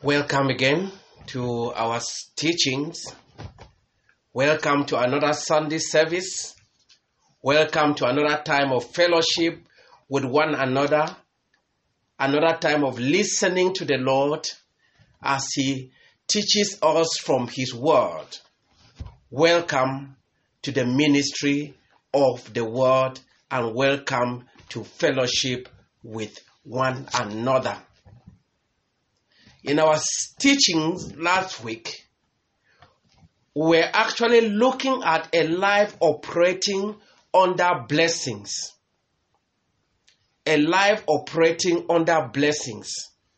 Welcome again to our teachings. Welcome to another Sunday service. Welcome to another time of fellowship with one another. Another time of listening to the Lord as He teaches us from His Word. Welcome to the ministry of the Word and welcome to fellowship with one another. In our teachings last week, we're actually looking at a life operating under blessings. A life operating under blessings.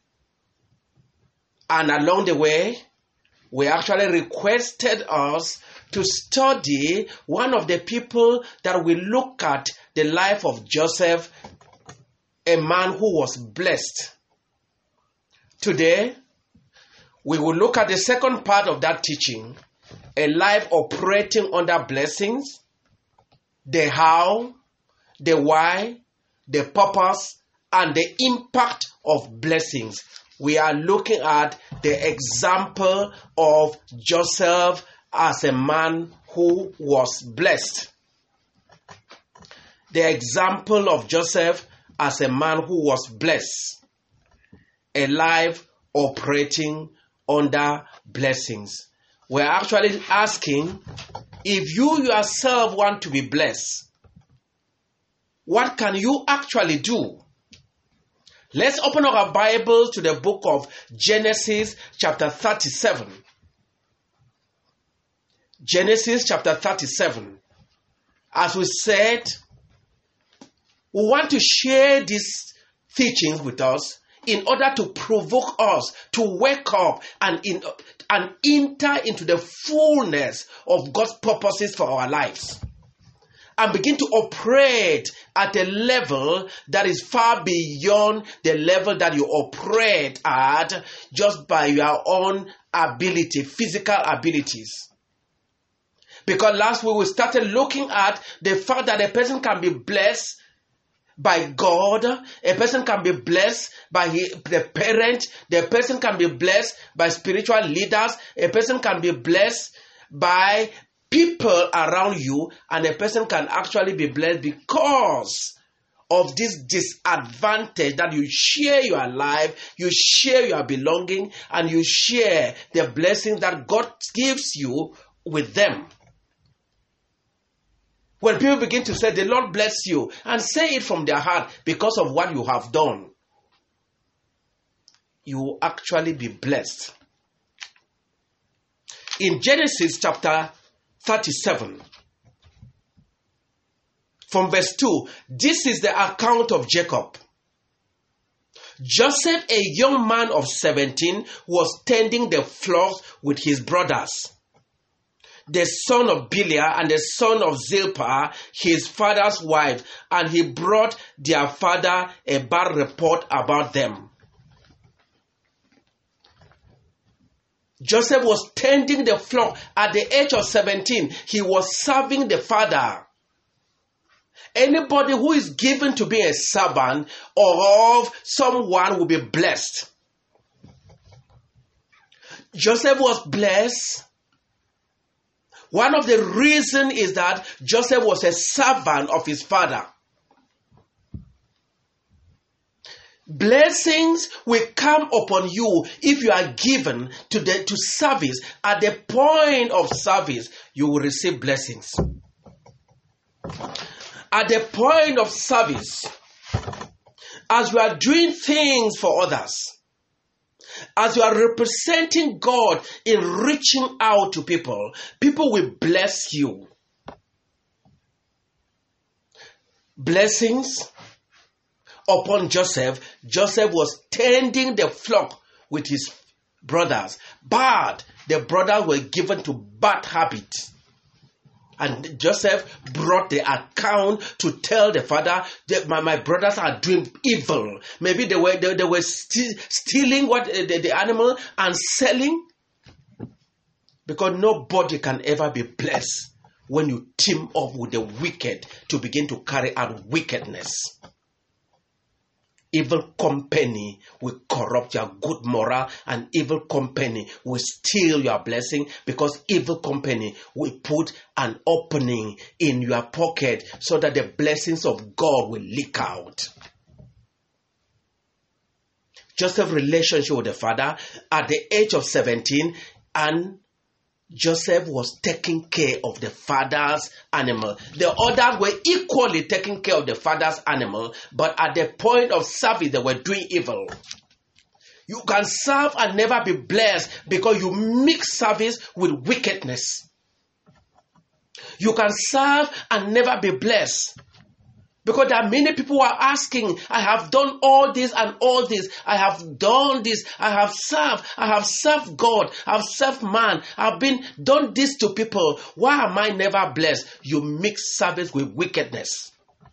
And along the way, we actually requested us to study one of the people that we look at the life of Joseph, a man who was blessed. Today, we will look at the second part of that teaching, a life operating under blessings, the how, the why, the purpose, and the impact of blessings. We are looking at the example of Joseph as a man who was blessed. The example of Joseph as a man who was blessed. A life operating under blessings. We're actually asking, if you yourself want to be blessed, what can you actually do? Let's open up our Bibles to the book of Genesis chapter 37. Genesis chapter 37. As we said, we want to share these teachings with us in order to provoke us to wake up and enter into the fullness of God's purposes for our lives. And begin to operate at a level that is far beyond the level that you operate at just by your own ability, physical abilities. Because last week we started looking at the fact that a person can be blessed by God, a person can be blessed by the parent, the person can be blessed by spiritual leaders, a person can be blessed by people around you, and a person can actually be blessed because of this disadvantage that you share your life, you share your belonging, and you share the blessing that God gives you with them. When people begin to say, the Lord bless you, and say it from their heart because of what you have done, you will actually be blessed. In Genesis chapter 37, from verse 2, this is the account of Jacob. Joseph, a young man of 17, was tending the flocks with his brothers, the son of Biliah and the son of Zilpah, his father's wife, and he brought their father a bad report about them. Joseph was tending the flock at the age of 17. He was serving the father. Anybody who is given to be a servant of someone will be blessed. Joseph was blessed. One of the reasons is that Joseph was a servant of his father. Blessings will come upon you if you are given to service. At the point of service, you will receive blessings. At the point of service, as you are doing things for others, as you are representing God in reaching out to people, people will bless you. Blessings upon Joseph. Joseph was tending the flock with his brothers, but the brothers were given to bad habits. And Joseph brought the account to tell the father that my brothers are doing evil. Maybe they were stealing the animal and selling. Because nobody can ever be blessed when you team up with the wicked to begin to carry out wickedness. Evil company will corrupt your good moral, and evil company will steal your blessing, because evil company will put an opening in your pocket so that the blessings of God will leak out. Joseph's relationship with the father at the age of 17, and Joseph was taking care of the father's animal. The others were equally taking care of the father's animal, but at the point of service, they were doing evil. You can serve and never be blessed because you mix service with wickedness. You can serve and never be blessed because there are many people who are asking, I have done all this and all this. I have done this. I have served God. I have served man. I've done this to people. Why am I never blessed? You mix service with wickedness.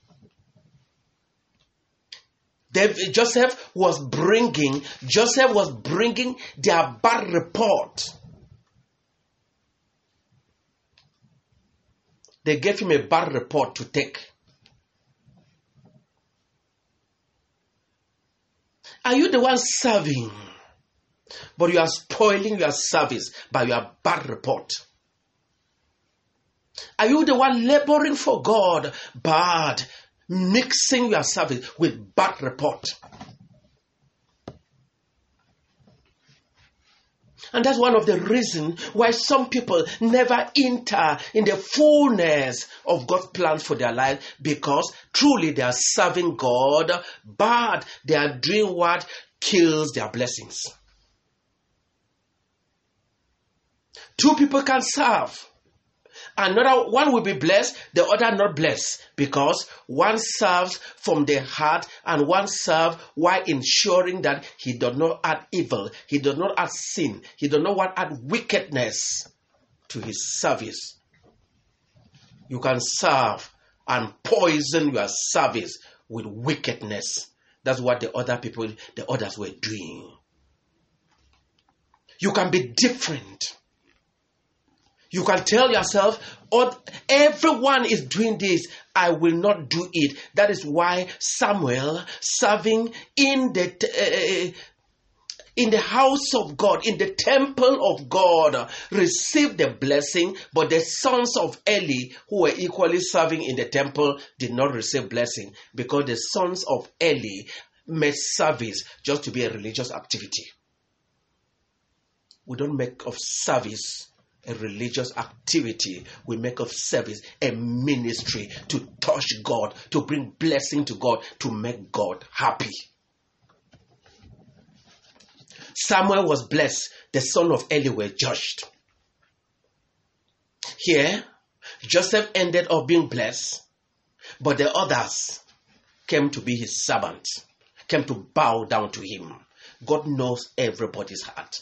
Joseph was bringing their bad report. They gave him a bad report to take. Are you the one serving, but you are spoiling your service by your bad report? Are you the one laboring for God, but mixing your service with bad report? And that's one of the reasons why some people never enter in the fullness of God's plans for their life, because truly they are serving God, but they are doing what kills their blessings. Two people can serve. Another one will be blessed, the other not blessed, because one serves from the heart and one serves while ensuring that he does not add evil, he does not add sin, he does not add wickedness to his service. You can serve and poison your service with wickedness. That's what the others were doing. You can be different. You can tell yourself, oh, everyone is doing this, I will not do it. That is why Samuel, serving in the house of God, in the temple of God, received the blessing, but the sons of Eli, who were equally serving in the temple, did not receive blessing, because the sons of Eli made service just to be a religious activity. We don't make of service a religious activity. We make of service a ministry to touch God, to bring blessing to God, to make God happy. Samuel was blessed. The son of Eli were judged. Here, Joseph ended up being blessed, but the others came to be his servants, came to bow down to him. God knows everybody's heart.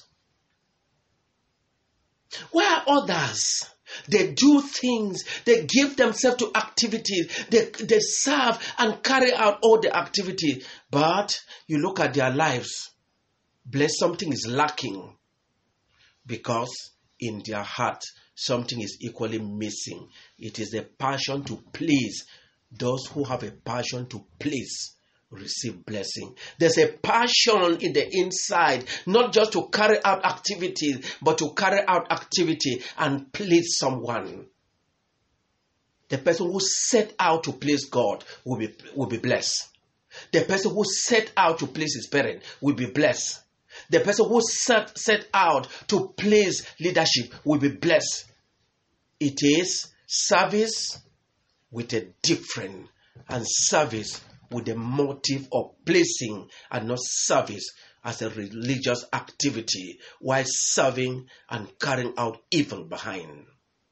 Where others, they do things, they give themselves to activities, they serve and carry out all the activity, but you look at their lives, something is lacking, because in their heart something is equally missing. It is a passion to please. Those who have a passion to please receive blessing. There's a passion in the inside, not just to carry out activities, but to carry out activity and please someone. The person who set out to please God will be blessed. The person who set out to please his parent will be blessed. The person who set out to please leadership will be blessed. It is service with a different, and service with the motive of pleasing, and not service as a religious activity while serving and carrying out evil behind.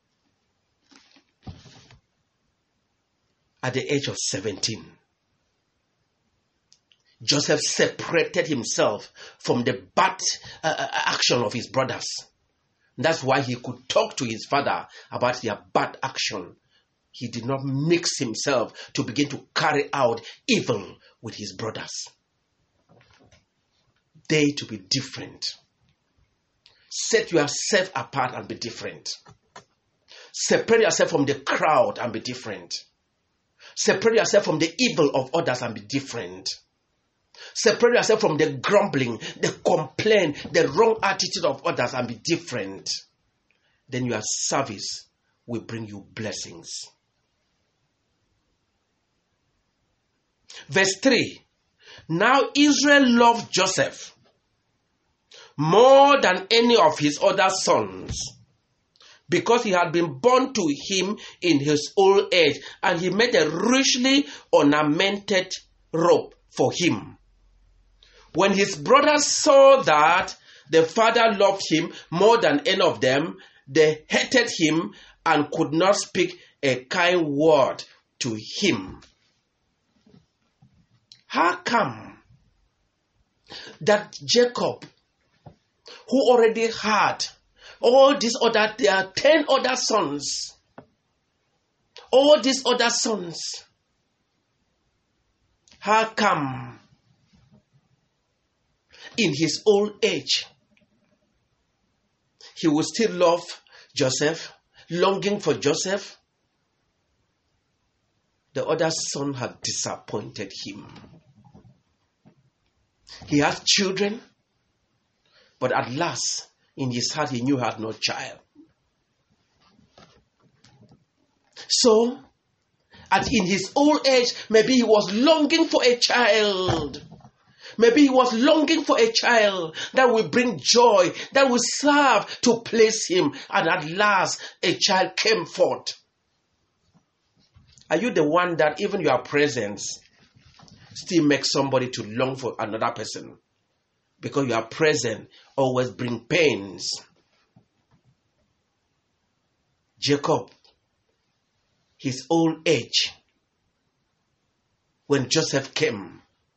At the age of 17, Joseph separated himself from the bad action of his brothers. That's why he could talk to his father about their bad action. He did not mix himself to begin to carry out evil with his brothers. They to be different. Set yourself apart and be different. Separate yourself from the crowd and be different. Separate yourself from the evil of others and be different. Separate yourself from the grumbling, the complaint, the wrong attitude of others, and be different. Then your service will bring you blessings. Verse 3. Now Israel loved Joseph more than any of his other sons, because he had been born to him in his old age, and he made a richly ornamented robe for him. When his brothers saw that the father loved him more than any of them, they hated him and could not speak a kind word to him. How come that Jacob, who already had all these other, there are 10 other sons, all these other sons, how come in his old age he will still love Joseph, longing for Joseph? The other son had disappointed him. He had children, but at last, in his heart, he knew he had no child. So, in his old age, maybe he was longing for a child. Maybe he was longing for a child that will bring joy, that will serve to place him. And at last, a child came forth. Are you the one that even your presence still makes somebody to long for another person? Because your presence always brings pains. Jacob, his old age, when Joseph came,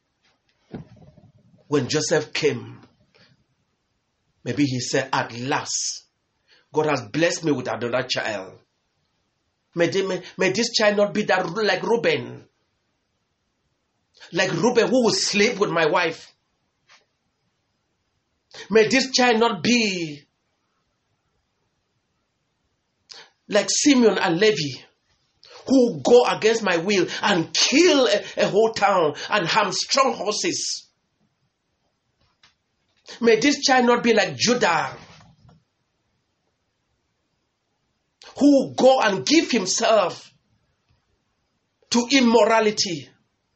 maybe he said, at last, God has blessed me with another child. May this child not be that like Reuben. Like Reuben, who will sleep with my wife. May this child not be like Simeon and Levi, who go against my will and kill a whole town and hamstrung horses. May this child not be like Judah, who go and give himself to immorality.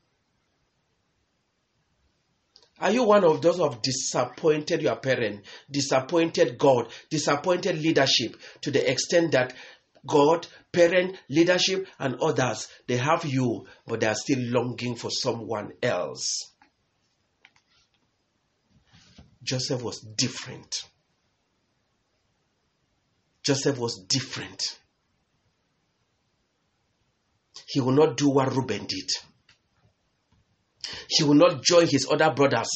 Are you one of those who have disappointed your parent, disappointed God, disappointed leadership to the extent that God, parent, leadership, and others, they have you, but they are still longing for someone else? Joseph was different. Joseph was different. He will not do what Reuben did. He will not join his other brothers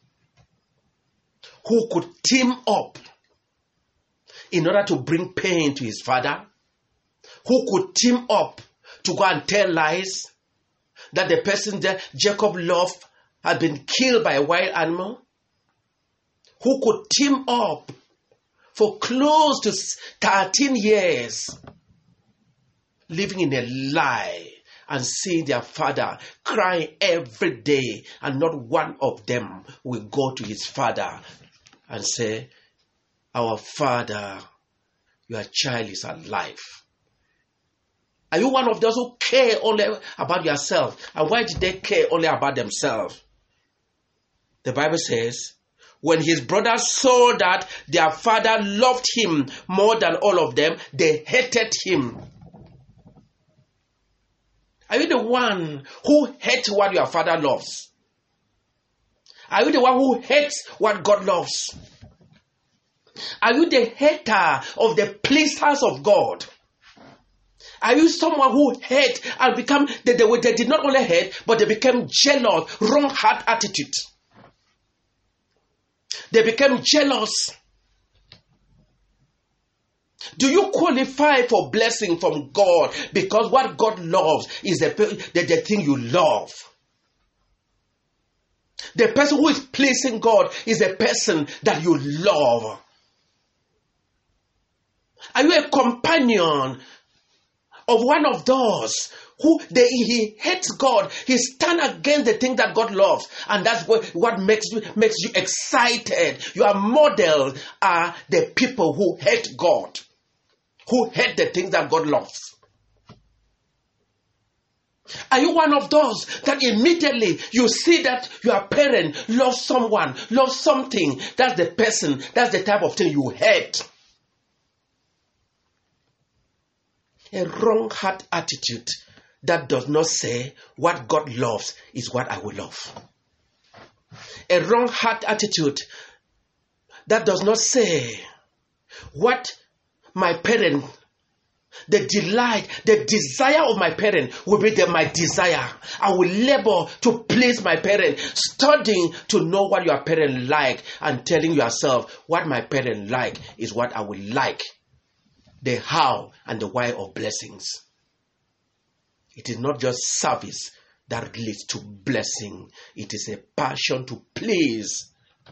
who could team up in order to bring pain to his father, who could team up to go and tell lies that the person that Jacob loved had been killed by a wild animal, who could team up for close to 13 years living in a lie and seeing their father crying every day, and not one of them will go to his father and say, our father, your child is alive. Are you one of those who care only about yourself? And why did they care only about themselves? The Bible says, when his brothers saw that their father loved him more than all of them, they hated him. Are you the one who hates what your father loves? Are you the one who hates what God loves? Are you the hater of the pleasers of God? Are you someone who hate and become, they did not only hate, but they became jealous, wrong heart attitude. They became jealous. Do you qualify for blessing from God because what God loves is the thing you love? The person who is pleasing God is a person that you love. Are you a companion of one of those he hates God. He stands against the thing that God loves. And that's what makes you excited. Your models are the people who hate God, who hate the things that God loves. Are you one of those that immediately you see that your parent loves someone, loves something? That's the person, that's the type of thing you hate. A wrong heart attitude that does not say what God loves is what I will love. A wrong heart attitude that does not say what my parent, the delight, the desire of my parent will be my desire. I will labor to please my parent, studying to know what your parent like and telling yourself what my parent like is what I will like. The how and the why of blessings. It is not just service that leads to blessing. It is a passion to please.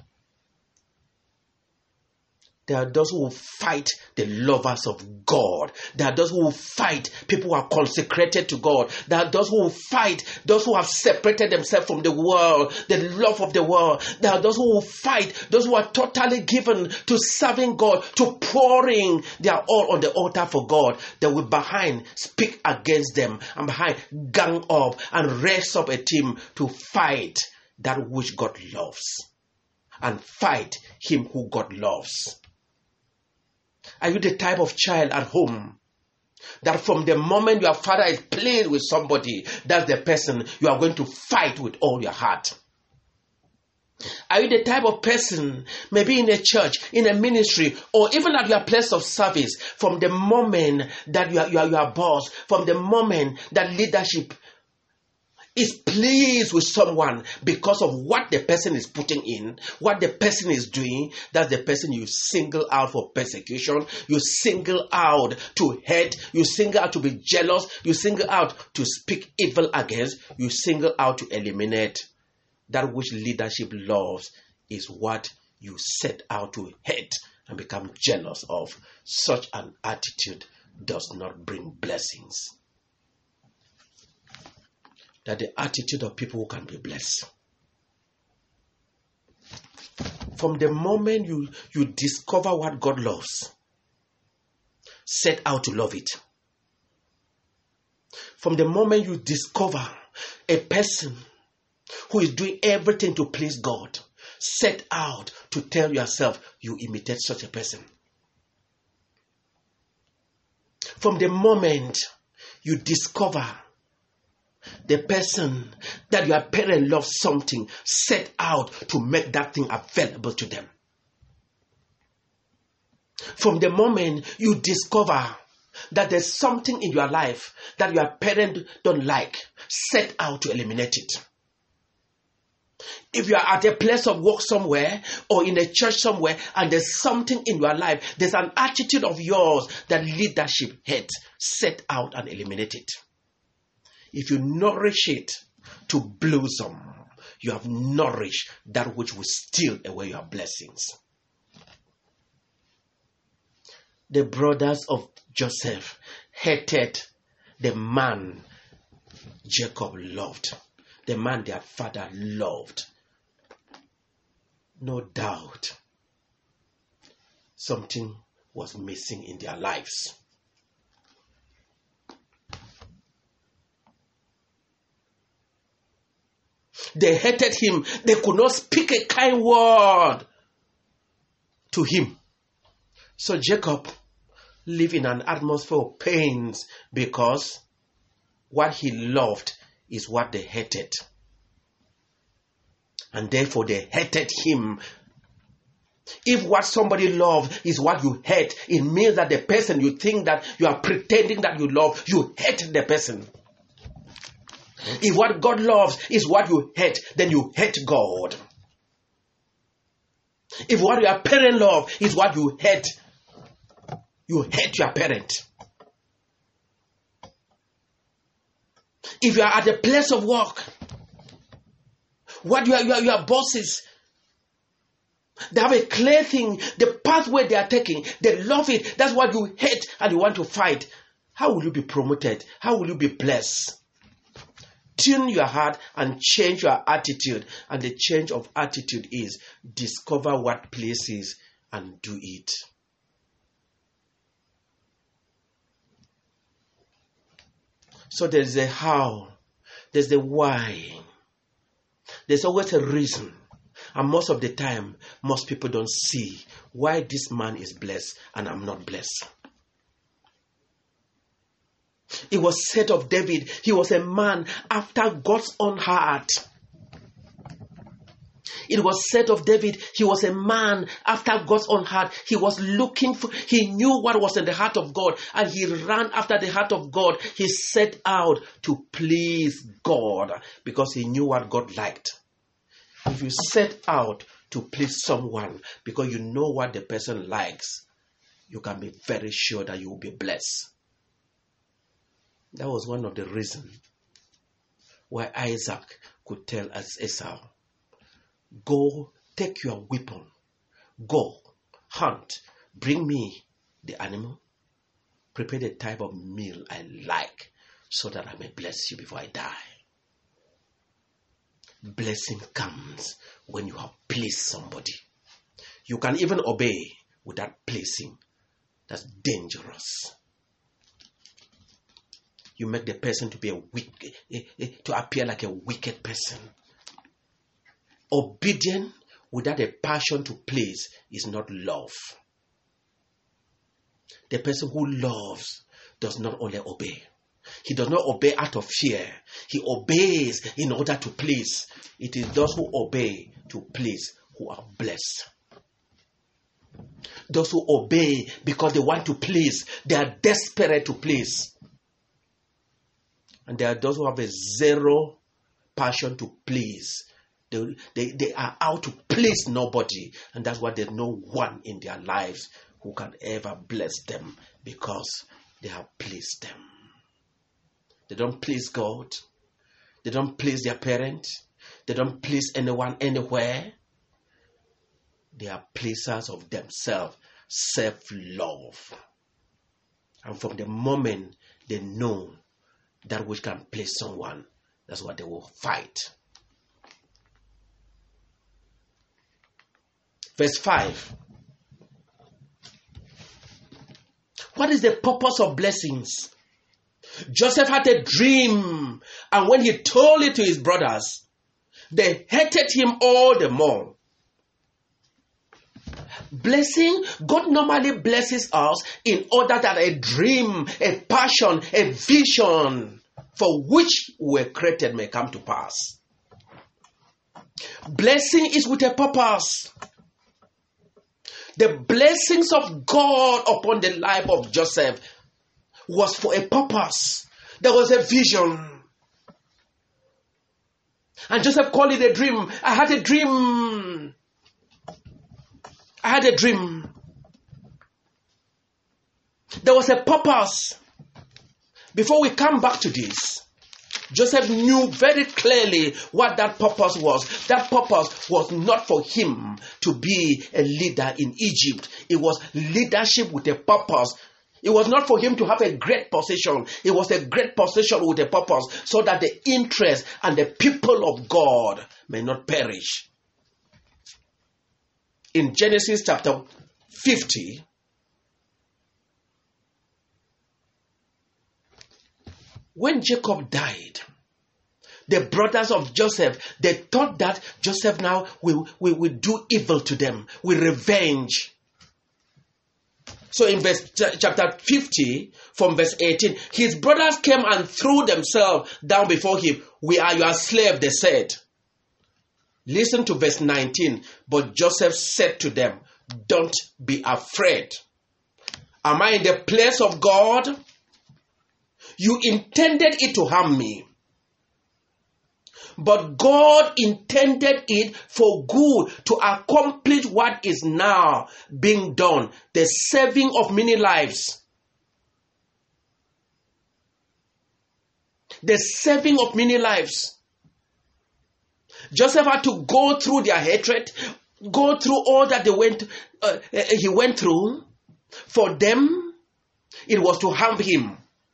There are those who will fight the lovers of God. There are those who will fight people who are consecrated to God. There are those who will fight those who have separated themselves from the world, the love of the world. There are those who will fight those who are totally given to serving God, to pouring their all on the altar for God. They will behind speak against them and behind gang up and raise up a team to fight that which God loves and fight him who God loves. Are you the type of child at home that from the moment your father is playing with somebody, that's the person you are going to fight with all your heart? Are you the type of person, maybe in a church, in a ministry, or even at your place of service, from the moment that you are your boss, from the moment that leadership is pleased with someone because of what the person is putting in, what the person is doing, that's the person you single out for persecution, you single out to hate, you single out to be jealous, you single out to speak evil against, you single out to eliminate. That which leadership loves is what you set out to hate and become jealous of. Such an attitude does not bring blessings. That the attitude of people who can be blessed. From the moment you discover what God loves, set out to love it. From the moment you discover a person who is doing everything to please God, set out to tell yourself you imitate such a person. From the moment you discover the person that your parent loves something, set out to make that thing available to them. From the moment you discover that there's something in your life that your parent don't like, set out to eliminate it. If you are at a place of work somewhere or in a church somewhere and there's something in your life, there's an attitude of yours that leadership hates, set out and eliminate it. If you nourish it to blossom, you have nourished that which will steal away your blessings. The brothers of Joseph hated the man Jacob loved, the man their father loved. No doubt, something was missing in their lives. They hated him. They could not speak a kind word to him. So Jacob lived in an atmosphere of pains because what he loved is what they hated. And therefore they hated him. If what somebody loves is what you hate, it means that the person you think that you are pretending that you love, you hate the person. If what God loves is what you hate, then you hate God. If what your parent loves is what you hate your parent. If you are at a place of work, what your bosses, they have a clear thing, the pathway they are taking, they love it, that's what you hate and you want to fight. How will you be promoted? How will you be blessed? Tune your heart and change your attitude. And the change of attitude is discover what pleases and do it. So there's a how, there's the why. There's always a reason. And most of the time, most people don't see why this man is blessed and I'm not blessed. It was said of David, he was a man after God's own heart. It was said of David, he was a man after God's own heart. He was looking for, he knew what was in the heart of God, and he ran after the heart of God. He set out to please God because he knew what God liked. If you set out to please someone because you know what the person likes, you can be very sure that you will be blessed. That was one of the reasons why Isaac could tell us Esau, go, take your weapon, go, hunt, bring me the animal, prepare the type of meal I like so that I may bless you before I die. Blessing comes when you have pleased somebody. You can even obey without pleasing. That's dangerous. You make the person to be to appear like a wicked person. Obedient without a passion to please is not love. The person who loves does not only obey. He does not obey out of fear. He obeys in order to please. It is those who obey to please who are blessed. Those who obey because they want to please, they are desperate to please. And there are those who have a zero passion to please. They are out to please nobody. And that's why there's no one in their lives who can ever bless them because they have pleased them. They don't please God. They don't please their parents. They don't please anyone anywhere. They are pleasers of themselves. Self-love. And from the moment they know that which can please someone, that's what they will fight. Verse 5. What is the purpose of blessings? Joseph had a dream, and when he told it to his brothers, they hated him all the more. Blessing, God normally blesses us in order that a dream, a passion, a vision for which we were created may come to pass. Blessing is with a purpose. The blessings of God upon the life of Joseph was for a purpose. There was a vision. And Joseph called it a dream. I had a dream. I had a dream. There was a purpose. Before we come back to this, Joseph knew very clearly what that purpose was. That purpose was not for him to be a leader in Egypt. It was leadership with a purpose. It was not for him to have a great position. It was a great position with a purpose so that the interest and the people of God may not perish. In Genesis chapter 50, when Jacob died, the brothers of Joseph, they thought that Joseph now will do evil to them, will revenge. So in chapter 50, from verse 18, his brothers came and threw themselves down before him. We are your slave, they said. Listen to verse 19. But Joseph said to them, don't be afraid. Am I in the place of God? You intended it to harm me. But God intended it for good to accomplish what is now being done, the saving of many lives. The saving of many lives. Joseph had to go through their hatred, go through all that he went through. For them, it was to harm him.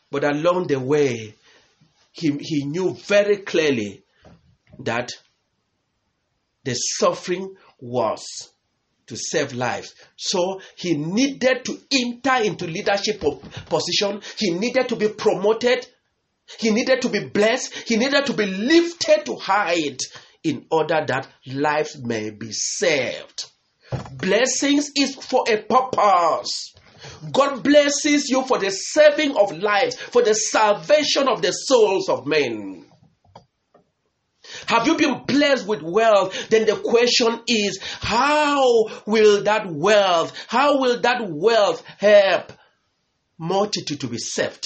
But along the way, he knew very clearly that the suffering was to save lives. So he needed to enter into leadership position. He needed to be promoted. He needed to be blessed. He needed to be lifted to height in order that lives may be saved. Blessings is for a purpose. God blesses you for the saving of lives, for the salvation of the souls of men. Have you been blessed with wealth? Then the question is, how will that wealth help multitude to be saved?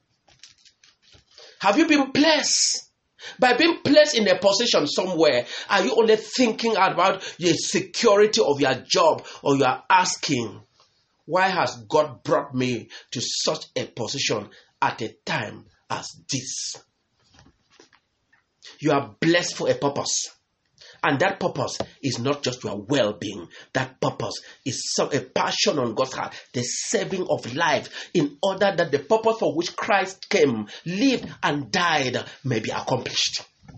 Have you been blessed? By being placed in a position somewhere, are you only thinking about the security of your job, or you are asking, why has God brought me to such a position at a time as this? You are blessed for a purpose. And that purpose is not just your well-being. That purpose is a passion on God's heart, the saving of life, in order that the purpose for which Christ came, lived, and died may be accomplished.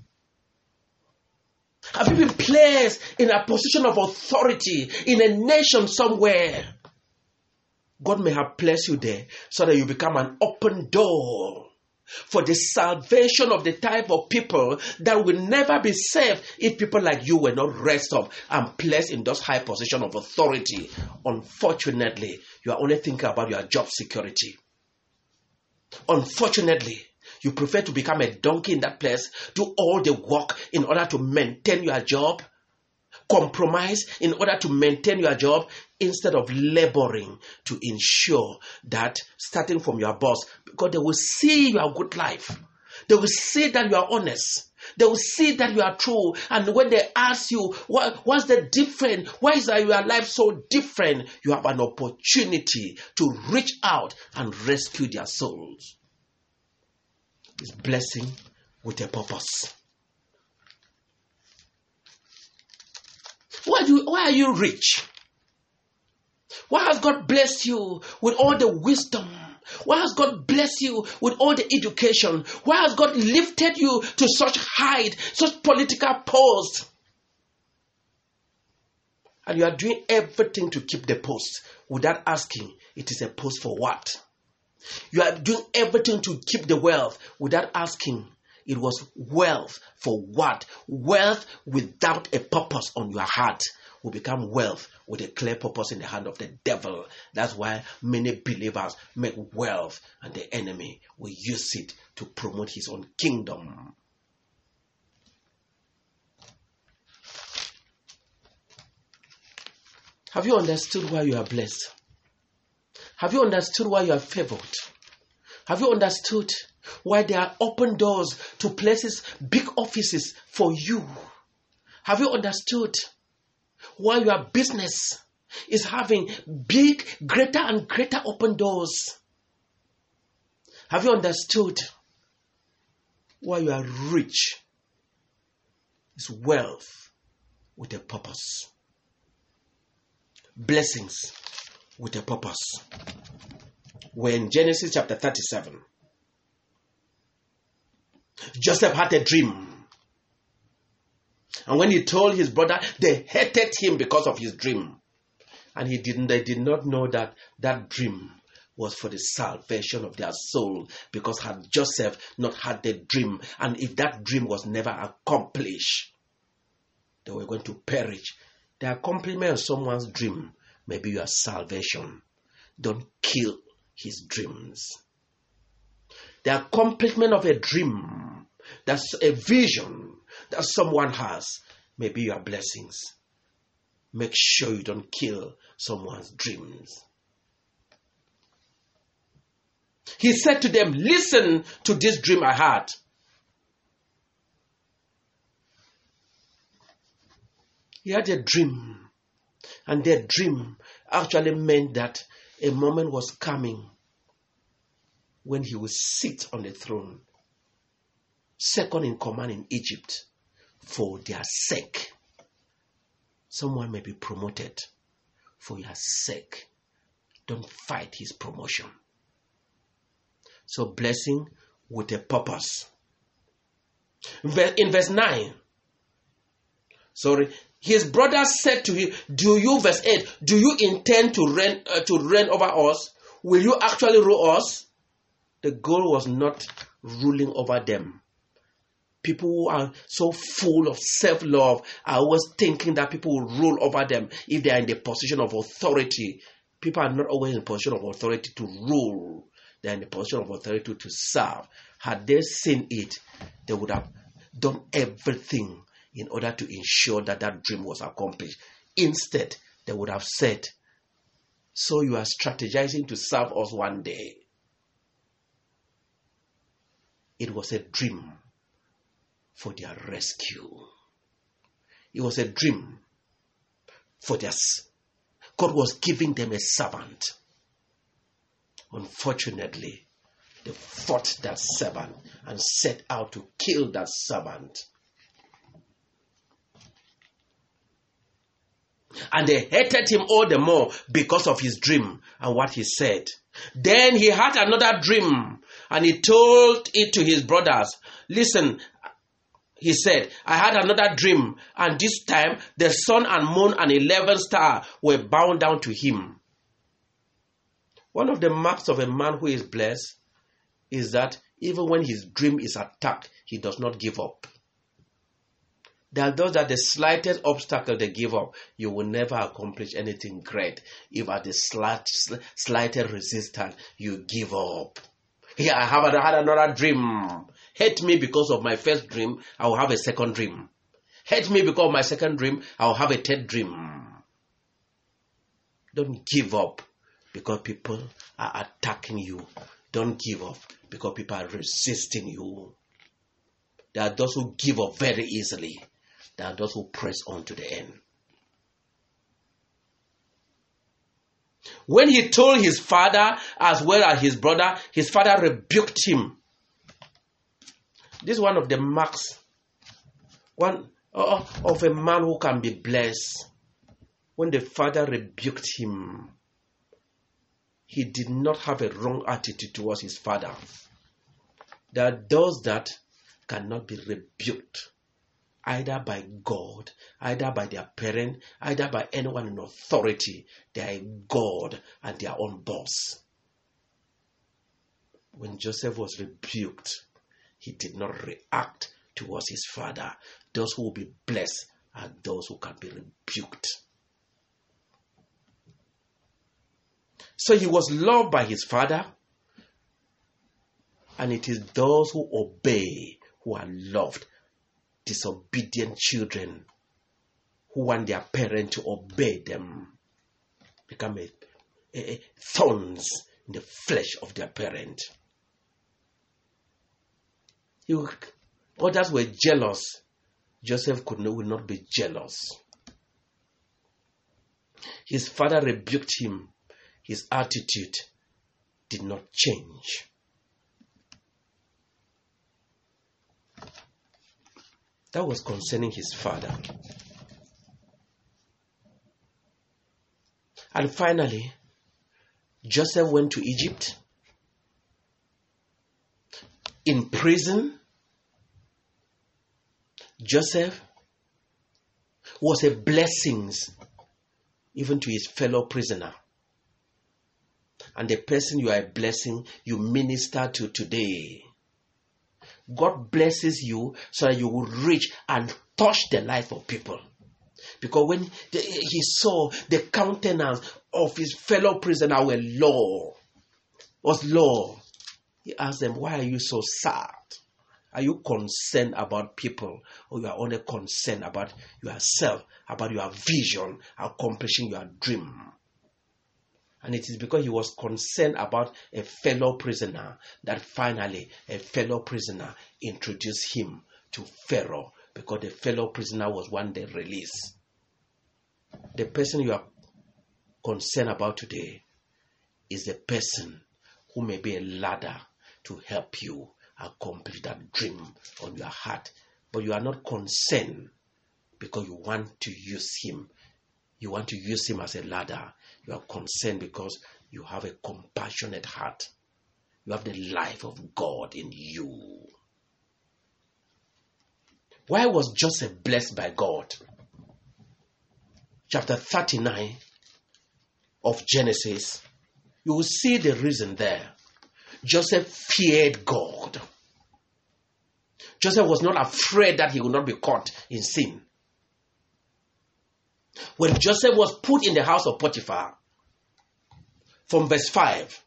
Have you been placed in a position of authority in a nation somewhere? God may have placed you there so that you become an open door for the salvation of the type of people that will never be saved if people like you were not raised up and placed in those high positions of authority. Unfortunately, you are only thinking about your job security. Unfortunately, you prefer to become a donkey in that place, do all the work in order to maintain your job, compromise in order to maintain your job, instead of laboring to ensure that, starting from your boss, because they will see your good life. They will see that you are honest. They will see that you are true. And when they ask you, what's the difference? Why is your life so different? You have an opportunity to reach out and rescue their souls. It's blessing with a purpose. Why are you rich? Why has God blessed you with all the wisdom? Why has God blessed you with all the education? Why has God lifted you to such height, such political post? And you are doing everything to keep the post without asking, it is a post for what? You are doing everything to keep the wealth without asking, it was wealth for what? Wealth without a purpose on your heart will become wealth with a clear purpose in the hand of the devil. That's why many believers make wealth, and the enemy will use it to promote his own kingdom. Have you understood why you are blessed? Have you understood why you are favored? Have you understood why there are open doors to places, big offices for you? Have you understood why your business is having big, greater and greater open doors? Have you understood why you are rich? It's wealth with a purpose. Blessings with a purpose. When Genesis chapter 37, Joseph had a dream. And when he told his brother, they hated him because of his dream. And they did not know that that dream was for the salvation of their soul. Because had Joseph not had the dream, and if that dream was never accomplished, they were going to perish. The accomplishment of someone's dream may be your salvation. Don't kill his dreams. The accomplishment of a dream, that's a vision that someone has, may be your blessings. Make sure you don't kill someone's dreams. He said to them, listen to this dream I had. He had a dream, and that dream actually meant that a moment was coming when he would sit on the throne, second in command in Egypt, for their sake. Someone may be promoted for your sake. Don't fight his promotion. So blessing with a purpose. In verse 9, his brother said to him, verse 8, do you intend to reign over us? Will you actually rule us? The goal was not ruling over them. People who are so full of self-love are always thinking that people will rule over them if they are in the position of authority. People are not always in the position of authority to rule. They are in the position of authority to serve. Had they seen it, they would have done everything in order to ensure that that dream was accomplished. Instead, they would have said, so you are strategizing to serve us one day. It was a dream for their rescue. It was a dream for their... God was giving them a servant. Unfortunately, they fought that servant and set out to kill that servant. And they hated him all the more because of his dream and what he said. Then he had another dream and he told it to his brothers. Listen, he said, I had another dream, and this time the sun and moon and 11 stars were bound down to him. One of the marks of a man who is blessed is that even when his dream is attacked, he does not give up. There are those that the slightest obstacle they give up, you will never accomplish anything great. If at the slightest resistance, you give up. Here, I had another dream. Hate me because of my first dream, I will have a second dream. Hate me because of my second dream, I will have a third dream. Don't give up because people are attacking you. Don't give up because people are resisting you. There are those who give up very easily. There are those who press on to the end. When he told his father as well as his brother, his father rebuked him. This is one of the marks of a man who can be blessed. When the father rebuked him, he did not have a wrong attitude towards his father. There are those that cannot be rebuked, either by God, either by their parent, either by anyone in authority. They are God and their own boss. When Joseph was rebuked, he did not react towards his father. Those who will be blessed are those who can be rebuked. So he was loved by his father, and it is those who obey who are loved. Disobedient children who want their parent to obey them become thorns in the flesh of their parent. Others were jealous. Joseph would not be jealous. His father rebuked him. His attitude did not change. That was concerning his father. And finally, Joseph went to Egypt. In prison, Joseph was a blessing even to his fellow prisoner. And the person you are a blessing, you minister to today. God blesses you so that you will reach and touch the life of people. Because when he saw the countenance of his fellow prisoner was low, he asked them, why are you so sad? Are you concerned about people, or you are only concerned about yourself, about your vision, accomplishing your dream? And it is because he was concerned about a fellow prisoner that finally a fellow prisoner introduced him to Pharaoh, because the fellow prisoner was one day released. The person you are concerned about today is the person who may be a ladder to help you accomplish that dream on your heart. But you are not concerned because you want to use him. You want to use him as a ladder. You are concerned because you have a compassionate heart. You have the life of God in you. Why was Joseph blessed by God? Chapter 39 of Genesis, you will see the reason there. Joseph feared God. Joseph was not afraid that he would not be caught in sin. When Joseph was put in the house of Potiphar, from verse 5,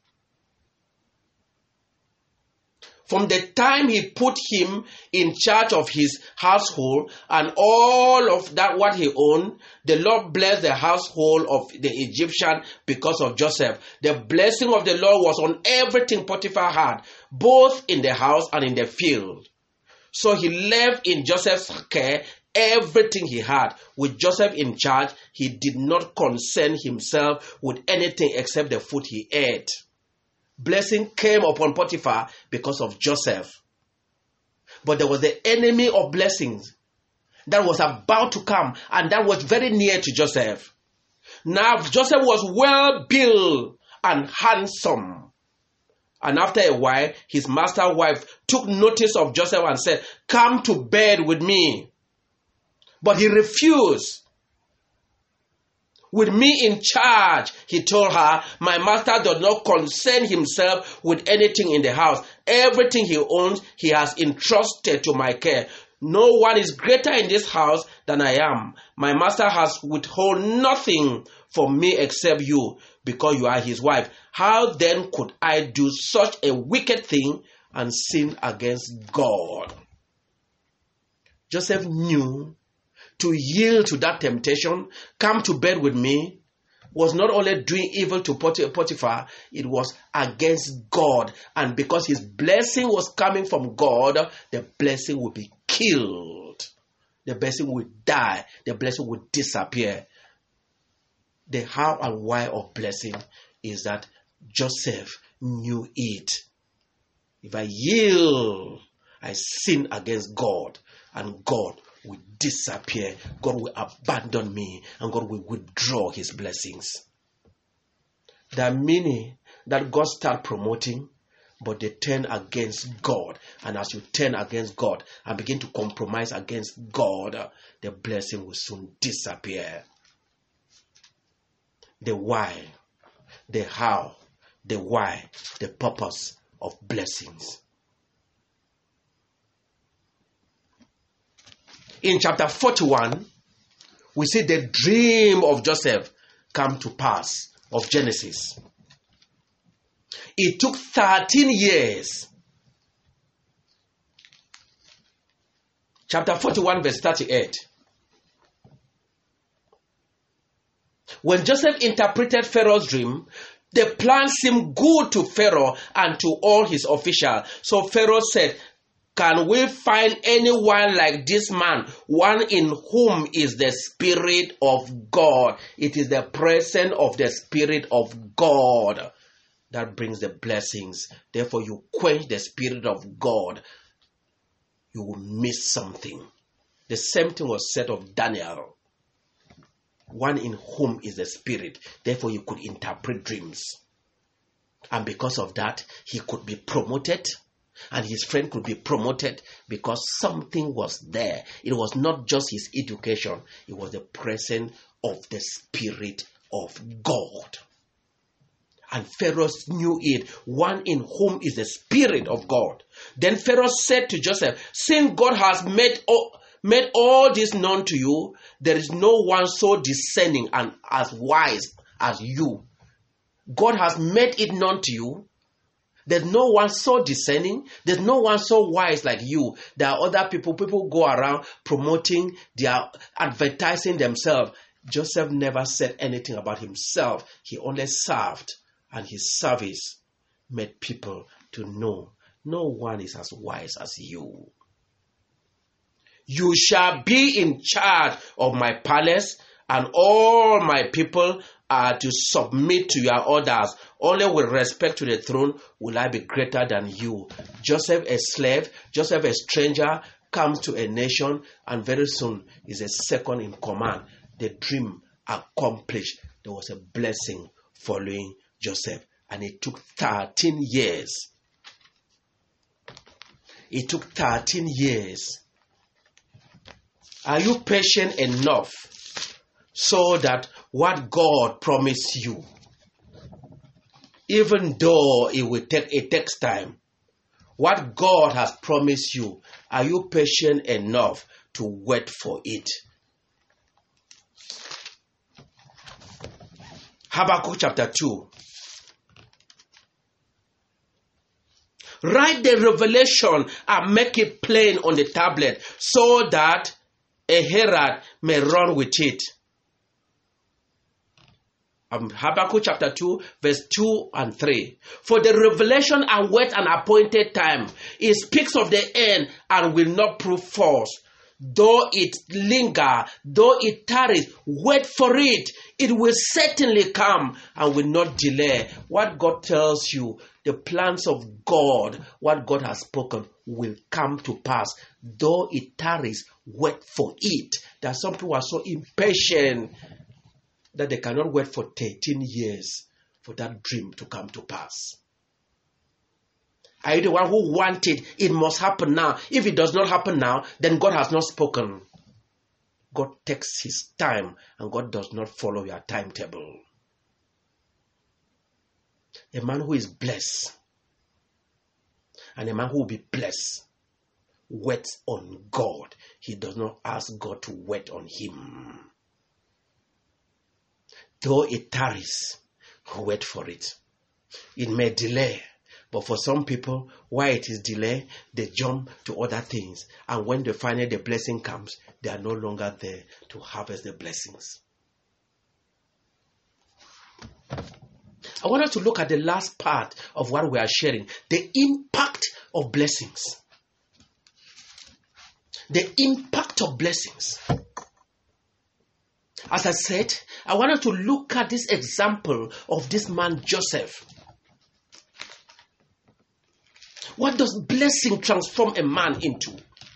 from the time he put him in charge of his household and all of that what he owned, the Lord blessed the household of the Egyptian because of Joseph. The blessing of the Lord was on everything Potiphar had, both in the house and in the field. So he left in Joseph's care everything he had. With Joseph in charge, he did not concern himself with anything except the food he ate. Blessing came upon Potiphar because of Joseph. But there was the enemy of blessings that was about to come, and that was very near to Joseph. Now Joseph was well built and handsome. And after a while, his master's wife took notice of Joseph and said, "Come to bed with me." But he refused. "With me in charge," he told her, "my master does not concern himself with anything in the house. Everything he owns, he has entrusted to my care. No one is greater in this house than I am. My master has withheld nothing from me except you, because you are his wife. How then could I do such a wicked thing and sin against God?" Joseph knew to yield to that temptation, "Come to bed with me," was not only doing evil to Potiphar, it was against God. And because his blessing was coming from God, the blessing would be killed. The blessing would die. The blessing would disappear. The how and why of blessing is that Joseph knew it. If I yield, I sin against God, and God will disappear. God will abandon me, and God will withdraw his blessings. There are many that God start promoting, but they turn against God. And as you turn against God and begin to compromise against God, the blessing will soon disappear. The why, the how, the why, the purpose of blessings. In chapter 41, we see the dream of Joseph come to pass, of Genesis. It took 13 years. Chapter 41, verse 38. When Joseph interpreted Pharaoh's dream, the plan seemed good to Pharaoh and to all his officials. So Pharaoh said, "Can we find anyone like this man, one in whom is the Spirit of God?" It is the presence of the Spirit of God that brings the blessings. Therefore, you quench the Spirit of God, you will miss something. The same thing was said of Daniel. One in whom is the Spirit. Therefore, you could interpret dreams. And because of that, he could be promoted. And his friend could be promoted because something was there. It was not just his education. It was the presence of the Spirit of God. And Pharaoh knew it. One in whom is the Spirit of God. Then Pharaoh said to Joseph, "Since God has made all this known to you, there is no one so discerning and as wise as you." God has made it known to you. There's no one so discerning. There's no one so wise like you. There are other people go around promoting, they are advertising themselves. Joseph never said anything about himself. He only served, and his service made people to know no one is as wise as you. "You shall be in charge of my palace, and all my people are to submit to your orders. Only with respect to the throne will I be greater than you." Joseph, a slave, Joseph, a stranger, comes to a nation, and very soon is a second in command. The dream accomplished. There was a blessing following Joseph, and it took 13 years It took 13 years. Are you patient enough so that what God promised you, even though it takes time, what God has promised you, are you patient enough to wait for it? Habakkuk chapter 2. Write the revelation and make it plain on the tablet so that a herald may run with it. Habakkuk chapter 2, verse 2 and 3. For the revelation await an appointed time. It speaks of the end and will not prove false. Though it linger, though it tarries, wait for it. It will certainly come and will not delay. What God tells you, the plans of God, what God has spoken, will come to pass. Though it tarries, wait for it. There are some people who are so impatient that they cannot wait for 13 years for that dream to come to pass. Are you the one who wanted it must happen now? If it does not happen now, then God has not spoken. God takes his time and God does not follow your timetable. A man who is blessed and a man who will be blessed waits on God. He does not ask God to wait on him. Though it tarries, wait for it. It may delay, but for some people, while it is delay, they jump to other things. And when they finally the blessing comes, they are no longer there to harvest the blessings. I want us to look at the last part of what we are sharing, the impact of blessings. The impact of blessings. As I said, I wanted to look at this example of this man Joseph. What does blessing transform a man into?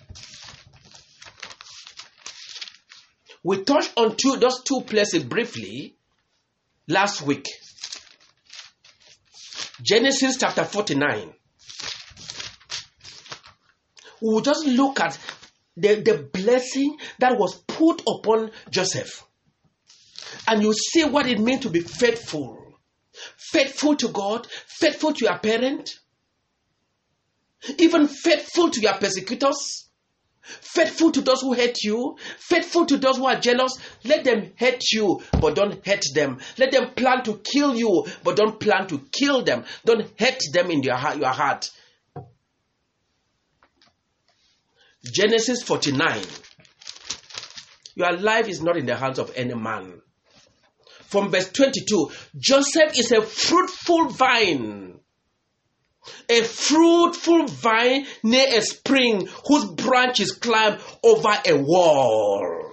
We touched on those two places briefly last week. Genesis chapter 49. We will just look at the blessing that was put upon Joseph. And you see what it means to be faithful. Faithful to God, faithful to your parent, even faithful to your persecutors, faithful to those who hate you, faithful to those who are jealous. Let them hate you, but don't hate them. Let them plan to kill you, but don't plan to kill them. Don't hate them in your heart. Genesis 49. Your life is not in the hands of any man. From verse 22, Joseph is a fruitful vine. A fruitful vine near a spring whose branches climb over a wall.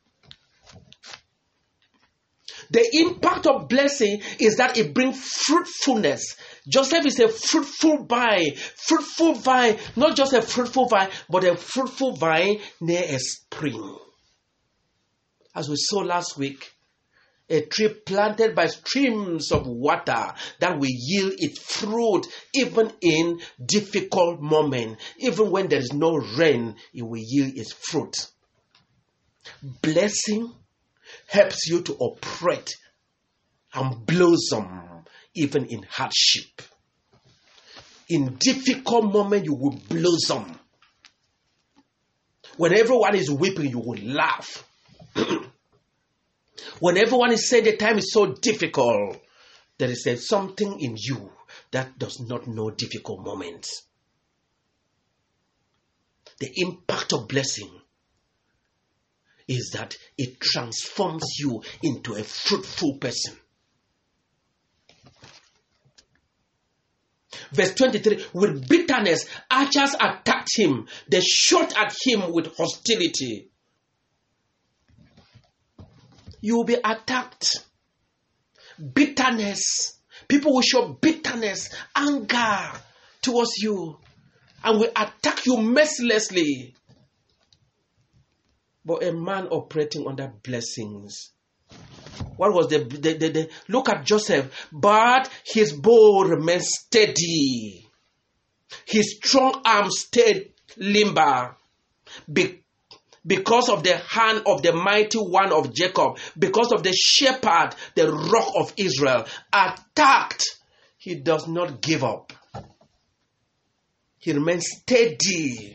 The impact of blessing is that it brings fruitfulness. Joseph is a fruitful vine, not just a fruitful vine, but a fruitful vine near a spring. As we saw last week, a tree planted by streams of water that will yield its fruit even in difficult moments. Even when there is no rain, it will yield its fruit. Blessing helps you to operate and blossom even in hardship. In difficult moments, you will blossom. When everyone is weeping, you will laugh. When everyone is saying the time is so difficult, there is something in you that does not know difficult moments. The impact of blessing is that it transforms you into a fruitful person. Verse 23, with bitterness, archers attacked him. They shot at him with hostility. You will be attacked. Bitterness. People will show bitterness, anger towards you, and will attack you mercilessly. But a man operating under blessings. What was the look at Joseph, but his bow remained steady. His strong arm stayed limber. Because of the hand of the mighty one of Jacob, because of the shepherd, the rock of Israel, attacked, he does not give up. He remains steady.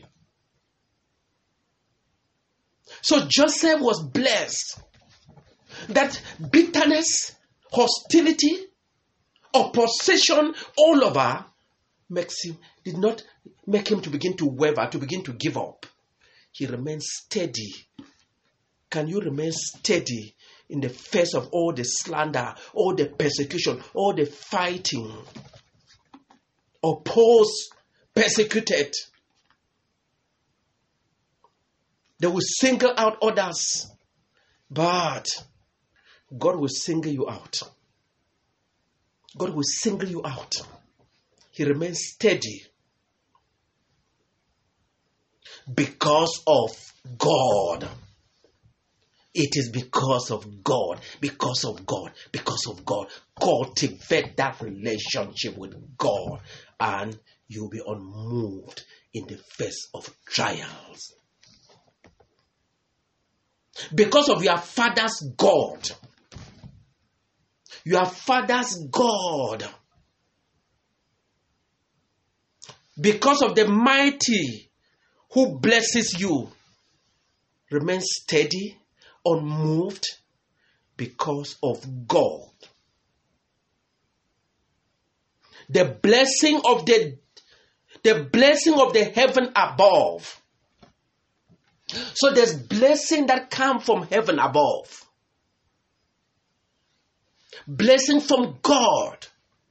So Joseph was blessed that bitterness, hostility, opposition all over did not make him to begin to waver, to begin to give up. He remains steady. Can you remain steady in the face of all the slander, all the persecution, all the fighting? Opposed, persecuted. They will single out others, but God will single you out. God will single you out. He remains steady. Because of God. It is because of God. Because of God. Because of God. Cultivate that relationship with God, and you'll be unmoved in the face of trials. Because of your father's God. Your father's God. Because of the mighty who blesses you, remain steady, unmoved, because of God. The blessing of the heaven above. So there's blessing that comes from heaven above. Blessing from God.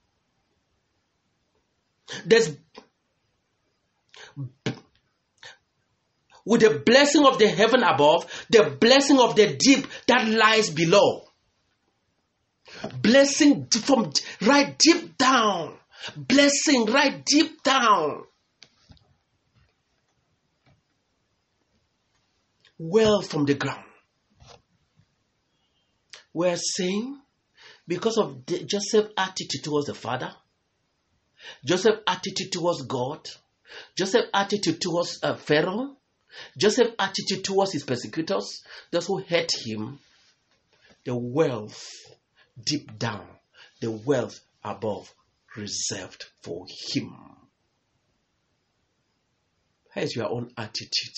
With the blessing of the heaven above, the blessing of the deep that lies below. Blessing from right deep down. Blessing right deep down. Well from the ground. We're saying, because of Joseph's attitude towards the father, Joseph's attitude towards God, Joseph's attitude towards Pharaoh, Joseph's attitude towards his persecutors, those who hate him, the wealth deep down, the wealth above, reserved for him. Here's your own attitude.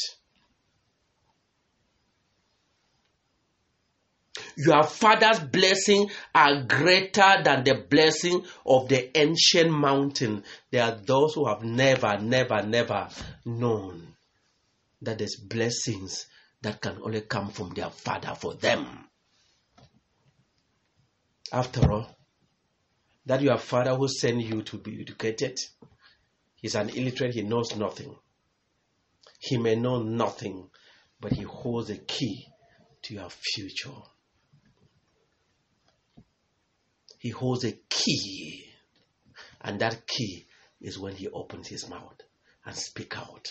Your father's blessing are greater than the blessing of the ancient mountain. There are those who have never known that there's blessings that can only come from their father for them. After all, that your father who sent you to be educated, he's an illiterate, he knows nothing. He may know nothing, but he holds a key to your future. He holds a key, and that key is when he opens his mouth and speaks out.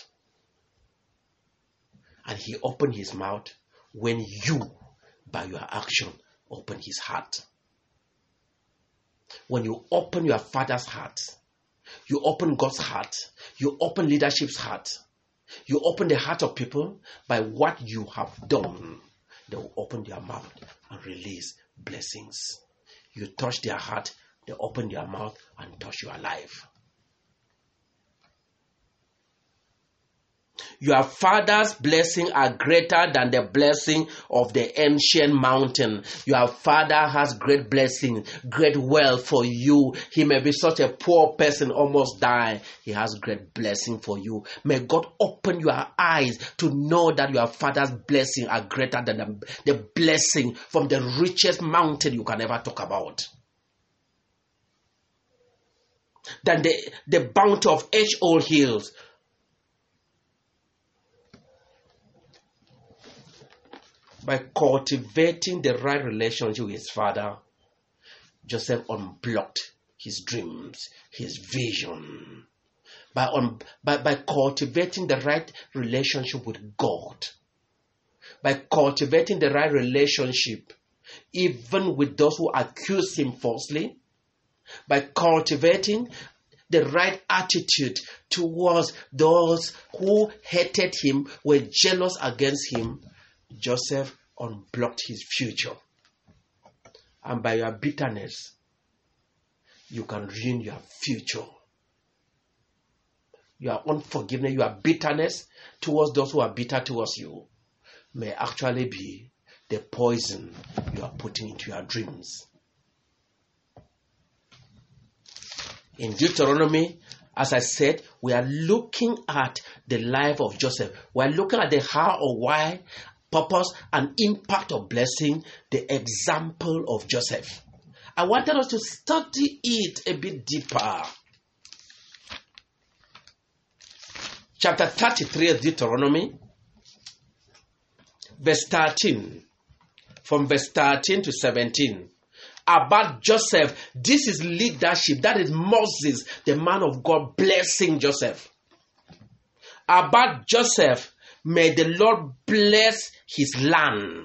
And he opened his mouth when you, by your action, open his heart. When you open your father's heart, you open God's heart, you open leadership's heart, you open the heart of people by what you have done, they will open their mouth and release blessings. You touch their heart, they open their mouth and touch your life. Your father's blessing are greater than the blessing of the ancient mountain. Your father has great blessing, great wealth for you. He may be such a poor person, almost die. He has great blessing for you. May God open your eyes to know that your father's blessing are greater than the blessing from the richest mountain you can ever talk about. Than the bounty of H.O. Hills. By cultivating the right relationship with his father, Joseph unblocked his dreams, his vision. By cultivating the right relationship with God, by cultivating the right relationship, even with those who accuse him falsely, by cultivating the right attitude towards those who hated him, were jealous against him, Joseph unblocked his future. And by your bitterness, you can ruin your future. Your unforgiveness, your bitterness towards those who are bitter towards you may actually be the poison you are putting into your dreams. In Deuteronomy, as I said, we are looking at the life of Joseph. We are looking at the how or why, purpose, and impact of blessing, the example of Joseph. I wanted us to study it a bit deeper. Chapter 33 of Deuteronomy, verse 13. From verse 13 to 17. About Joseph, this is leadership. That is Moses, the man of God, blessing Joseph. About Joseph, may the Lord bless his land.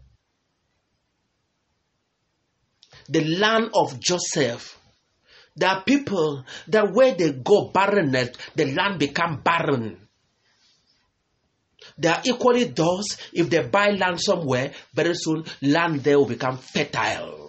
The land of Joseph. There are people that where they go barrenness, the land become barren. There are equally those, if they buy land somewhere, very soon land there will become fertile.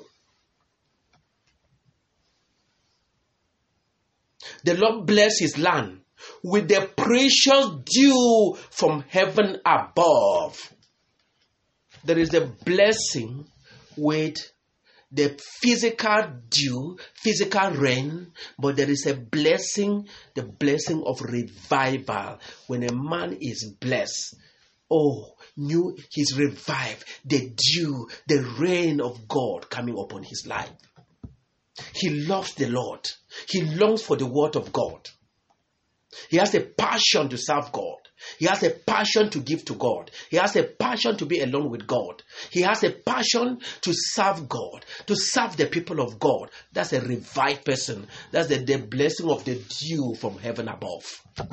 The Lord bless his land with the precious dew from heaven above. There is a blessing with the physical dew, physical rain, but there is a blessing, the blessing of revival. When a man is blessed, he's revived, the dew, the rain of God coming upon his life. He loves the Lord. He longs for the word of God. He has a passion to serve God. He has a passion to give to God. He has a passion to be alone with God. He has a passion to serve God, to serve the people of God. That's a revived person. That's the blessing of the dew from heaven above.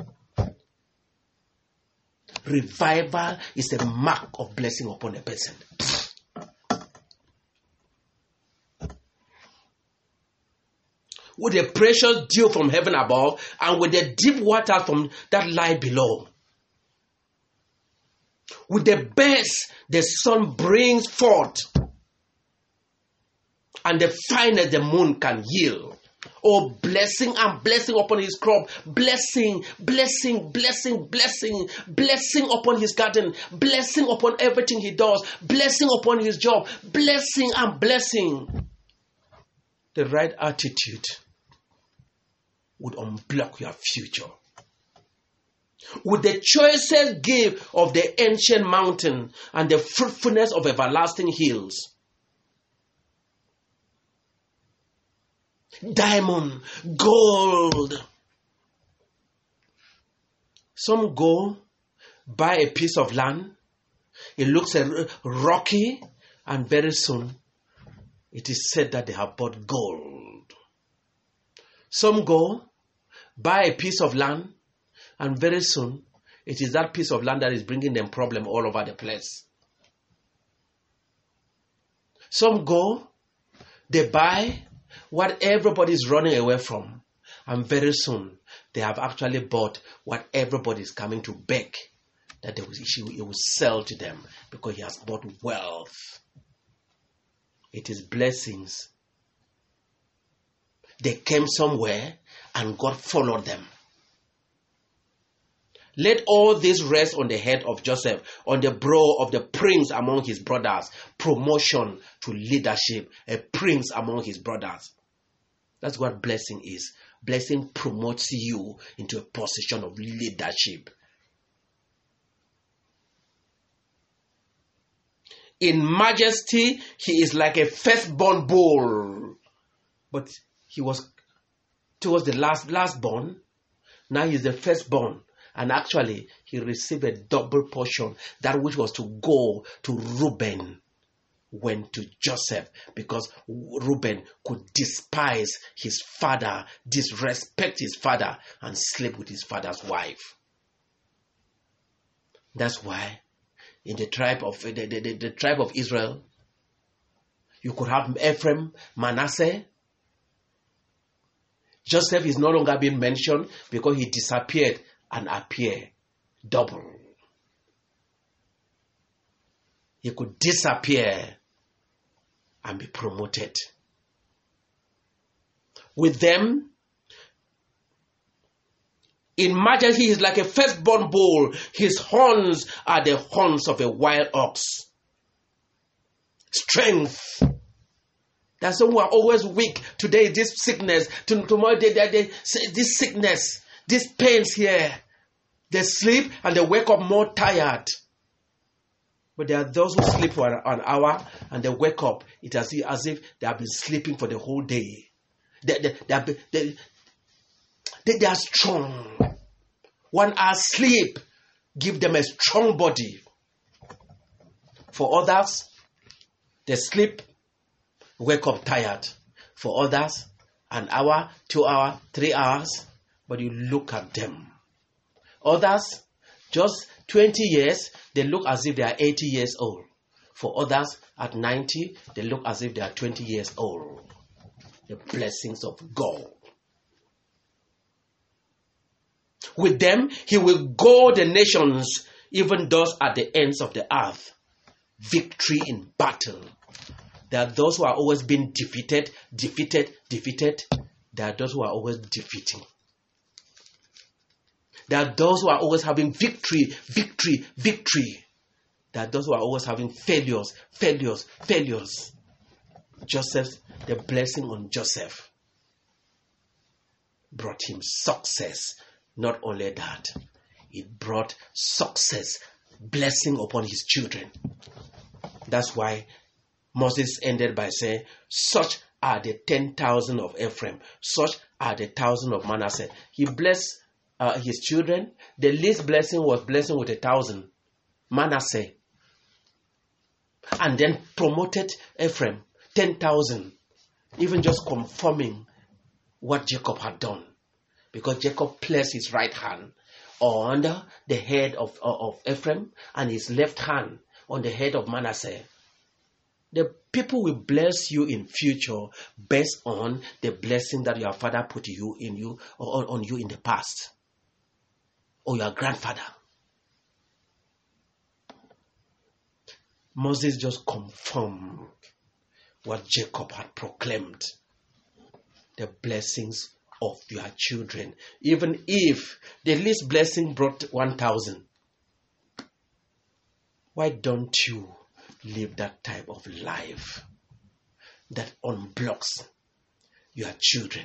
Revival is a mark of blessing upon a person. With the precious dew from heaven above and with the deep water from that lie below. With the best the sun brings forth and the finest the moon can yield. Oh, blessing and blessing upon his crop. Blessing, blessing, blessing, blessing. Blessing upon his garden. Blessing upon everything he does. Blessing upon his job. Blessing and blessing. The right attitude would unblock your future. With the choicest gift of the ancient mountain and the fruitfulness of everlasting hills. Diamond, gold. Some go buy a piece of land. It looks rocky, and very soon it is said that they have bought gold. Some go buy a piece of land, and very soon it is that piece of land that is bringing them problem all over the place. Some go, they buy what everybody is running away from, and very soon they have actually bought what everybody is coming to beg that he will sell to them because he has bought wealth. It is blessings. They came somewhere and God followed them. Let all this rest on the head of Joseph, on the brow of the prince among his brothers. Promotion to leadership, a prince among his brothers. That's what blessing is. Blessing promotes you into a position of leadership. In majesty, he is like a firstborn bull. But he was towards the lastborn. Now he is the firstborn. And actually, he received a double portion. That which was to go to Reuben went to Joseph, because Reuben could despise his father, disrespect his father, and sleep with his father's wife. That's why in the tribe of the tribe of Israel, you could have Ephraim, Manasseh. Joseph is no longer being mentioned because he disappeared and appeared double. He could disappear and be promoted. With them, in majesty, he is like a firstborn bull. His horns are the horns of a wild ox. Strength. There are some who are always weak. Today, this sickness. Tomorrow, this sickness. These pains here. They sleep and they wake up more tired. But there are those who sleep for an hour and they wake up. It's as if they have been sleeping for the whole day. They are strong. 1 hour sleep give them a strong body. For others, they sleep, wake up tired. For others, an hour, 2 hours, 3 hours, but you look at them. Others, just 20 years, they look as if they are 80 years old. For others, at 90, they look as if they are 20 years old. The blessings of God. With them, he will go the nations, even those at the ends of the earth. Victory in battle. There are those who are always being defeated. There are those who are always defeating. There are those who are always having victory. There are those who are always having failures. Joseph, the blessing on Joseph brought him success. Not only that, it brought success, blessing upon his children. That's why Moses ended by saying, such are the 10,000 of Ephraim, such are the 1,000 of Manasseh. He blessed his children. The least blessing was blessing with 1,000, Manasseh. And then promoted Ephraim, 10,000, even just confirming what Jacob had done. Because Jacob placed his right hand on the head of Ephraim and his left hand on the head of Manasseh. The people will bless you in future based on the blessing that your father put on you in the past, or your grandfather. Moses just confirmed what Jacob had proclaimed. The blessings of your children. Even if the least blessing brought 1,000. Why don't you live that type of life that unblocks your children?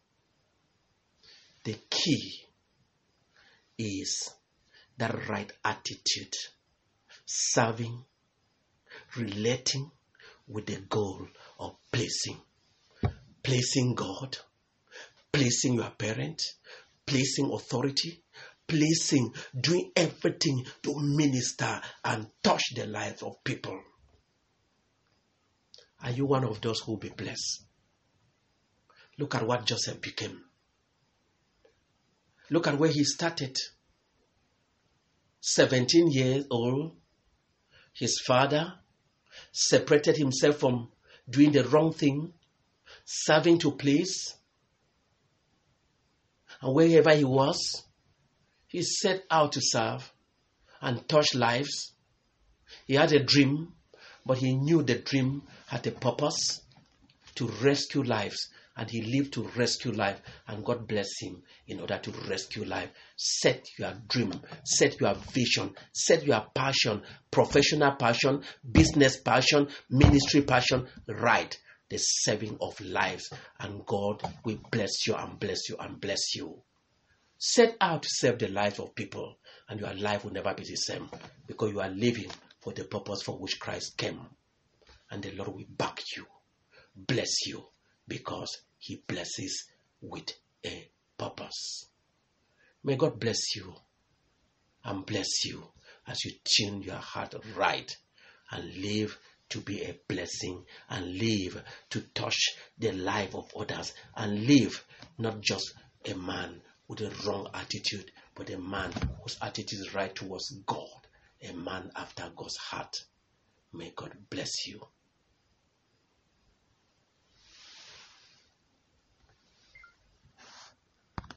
The key is that right attitude, serving, relating with the goal of placing God, placing your parents, placing authority, doing everything to minister and touch the lives of people. Are you one of those who will be blessed? Look at what Joseph became. Look at where he started. 17 years old, his father separated himself from doing the wrong thing, serving to please. And wherever he was, he set out to serve and touch lives. He had a dream, but he knew the dream had a purpose to rescue lives. And he lived to rescue life. And God blessed him in order to rescue life. Set your dream, set your vision, set your passion, professional passion, business passion, ministry passion, right. The saving of lives, and God will bless you and bless you and bless you. Set out to save the lives of people, and your life will never be the same, because you are living for the purpose for which Christ came. And the Lord will back you, bless you, because he blesses with a purpose. May God bless you and bless you as you tune your heart right and live to be a blessing, and live to touch the life of others, and live not just a man with a wrong attitude, but a man whose attitude is right towards God, a man after God's heart. May God bless you.